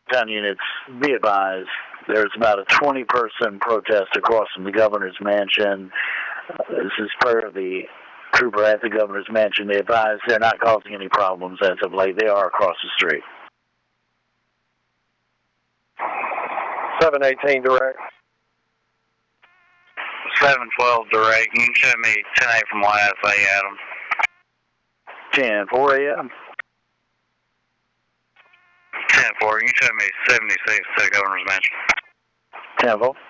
Town units, be advised, there's about a 20-person protest across from the governor's mansion. This is per the trooper at the governor's mansion. They advise they're not causing any problems as of late. They are across the street. 718 direct. 712 direct. You can show me 10-8 from YSA, Adam. 10-4, AM. 10-4. You can show me 76 to the governor's mansion. 10-4.